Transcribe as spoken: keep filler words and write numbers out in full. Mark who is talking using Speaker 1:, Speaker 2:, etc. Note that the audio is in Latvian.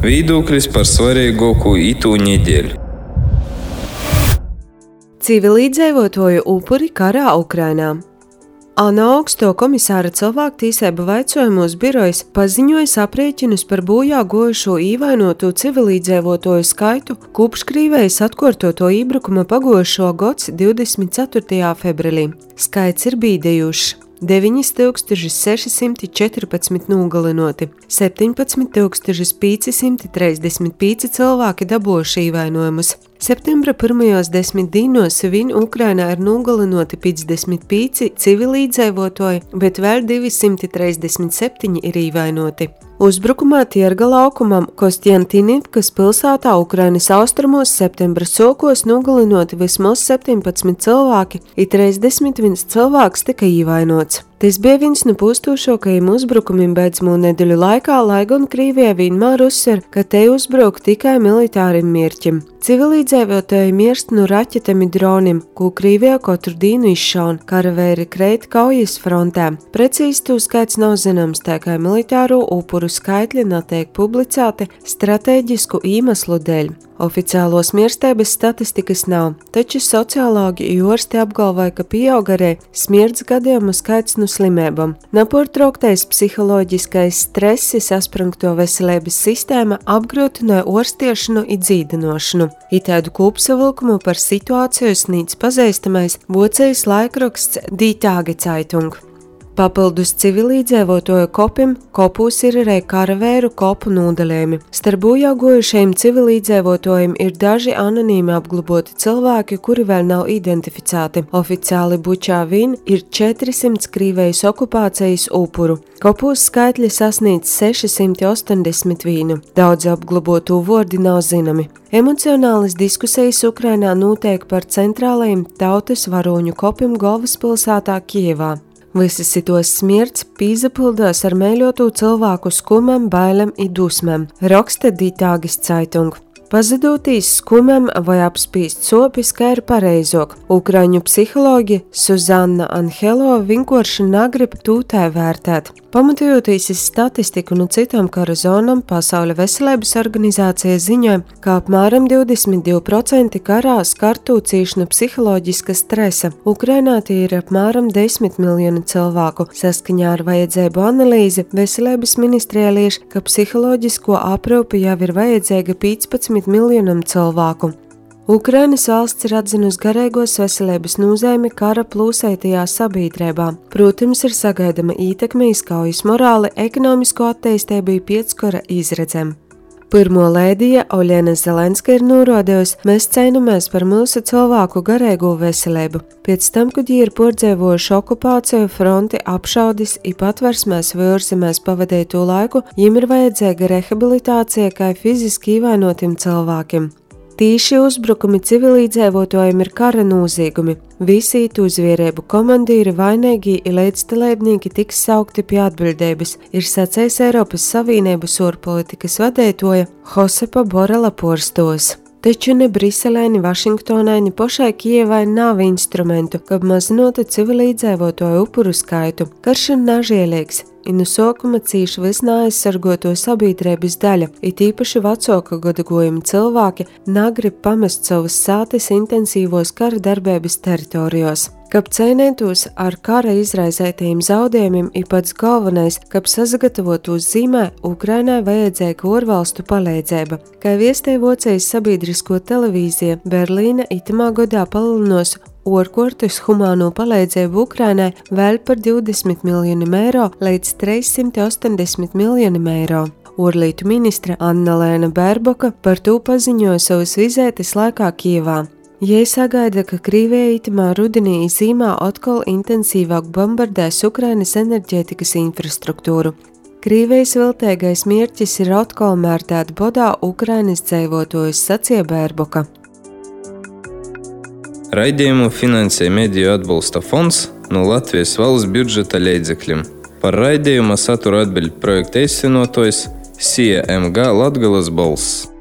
Speaker 1: Viedoklis par svarīgāko itū nedēļu.
Speaker 2: Civilīdzīvotāju upuri karā Ukrainā. ANO augsto komisāra cilvēktiesību vaicojumos birojas paziņoja aprēķinus par bojā gojušo īvainoto civilīdzīvotāju skaitu kopš Krīvijas atkārtoto ībrukuma pagojušo gads divdesmit ceturtajā februārī. Skaits ir bīdējošs. deviņi tūkstoši seši simti četrpadsmit nogalinoti, septiņpadsmit tūkstoši pieci simti trīsdesmit pieci cilvēki dabūjuši īvainojumus. Septembra pirmajos desmit dīnos viņu Ukrainā ir nogalinoti piecdesmit pieci civilīdzīvotāji, bet vēl divi simti trīsdesmit septiņi ir īvainoti. Uzbrukumā Tierga laukumam Kostjantinivkas pilsētā Ukrainas austrumos septembra sākos nogalinoti vismaz septiņpadsmit cilvēki, ir trīsdesmit viens cilvēks tika īvainots. Tas bija viens no pūstošākajiem uzbrukumiem beidzamo nedēļu laikā, lai gan Krīvija vienmēr uzsver, ka te uzbruk tikai militārim mērķim. Civilīdzīvotāji mirst no raķetēm un droniem, ko Krīvija katru dienu izšauna, karavēri kreit kaujas frontē. Precīzi to skaits nav zināms, tā kā militāro upuru skaitļi netiek publicēti stratēģisku iemeslu dēļ. Oficiālos mirstības statistikas nav, taču sociologi jārsti apgalvoja, ka pieaug arī smirds gadījumu skaits no slimībām. Nepārtrauktais psiholoģiskais stress sasprangto veselības sistēma apgrūtināja ārstēšanu un dzīdinošanu. Itādu kopsavilkumu par situāciju sniedz pazīstamais Vācijas laikraksts Die Tageszeitung. Papildus civilīdzīvotāju kopim, kopūs ir arī karavēru kopu nodalījumi. Starp bojā gojušajiem civilīdzīvotājiem ir daži anonīmi apglabāti cilvēki, kuri vēl nav identificēti. Oficiāli Bučā vien ir četrsimt Krīvijas okupācijas upuru. Kopūs skaitļi sasniedz seši simti osemdesmit vienu. Daudz apglabātu vārdi nav zināmi. Emocionālas diskusijas Ukrainā notiek par centrālajiem tautas varoņu kopim galvaspilsētā Kijevā. Visas šitos smirds pīzapildās ar mēļotu cilvēku skumam, bailēm un dusmēm, raksta Die Tageszeitung. Pazudotīs skumam vai apspīst sopis, kā ir pareizāk. Ukraiņu psihologi Suzanna Anhelo vienkārši negrib tūtē vērtēt. Pamatojoties uz statistiku no citām kara zonām, Pasaules veselības organizācija ziņoja, ka apmēram divdesmit divi procenti karā skartu cīši no psiholoģiska stresa. Ukrainā tie ir apmēram desmit miljoni cilvēku. Saskaņā ar vajadzību analīzi veselības ministrija liež, ka psiholoģisko aprūpi jau ir vajadzīga piecpadsmit miljonam cilvēku. Ukrainas valsts ir atzinusi garīgos veselības nozīmi kara plūsētajā sabiedrībā. Protams, ir sagaidama ietekme uz kaujas morāli, ekonomisko attīstību un pieckara izredzēm. Pirmo lēdija Oļena Zelenska ir norādījusi, mēs cīnāmies par mūsu cilvēku garīgo veselību. Pēc tam, kad viņi ir pārdzīvojuši okupāciju, fronti, apšaudis un patversmēs vai ārzemēs pavadīto laiku, viņiem ir vajadzīga rehabilitācija kā fiziski ievainotiem cilvēkiem. Tīši uzbrukumi civilīdzīvotājiem ir kara noziegumi. Visi to zvērību komandīri, vainīgi un līdzdalībnieki tiks saukti pie atbildības, ir sacījis Eiropas Savienības ārpolitikas vadītāja Josepa Borela porstos. Taču ne Briselē, ne Vašingtonai, ne pašai Kijevai nav instrumentu, kā mazinātu civilīdzīvotāju upuru skaitu. Karš ir nažēlīgs. Un no sākuma cīši visneaizsargoto sabiedrības daļa, it īpaši vecāka gadagojuma cilvēki negrib pamest savas sātes intensīvos kara darbības teritorijos. Kab cīnītos ar kara izraisētajiem zaudējumiem, ir pats galvenais, kab sasagatavotos zīmē, Ukrainai vajadzīga ārvalstu palīdzība. Kā viestīja Vācijas sabiedrisko televīzija, Berlīna itamā gadā palielinās ārkārtas humāno palīdzību Ukrainai vēl par divdesmit miljoniem eiro līdz trīssimt osemdesmit miljoniem eiro. Ārlietu ministre Anna-Lēna Berboka par to paziņoja savas vizītes laikā Kijevā. Jai sagaida, ka Krīvija itamā rudenī zīmā atkal intensīvāk bombardēs Ukrainas enerģētikas infrastruktūru. Krīvijas viltīgais mērķis ir atkal mērtēt bodā Ukrainas dzīvotājus, sacīja Berboka.
Speaker 1: Raidījumu finansē Mediju atbalsta fonds no Latvijas valsts budžeta līdzekļiem. Par raidījuma satura atbild projekta īstenotājs S I A M G Latgales balss.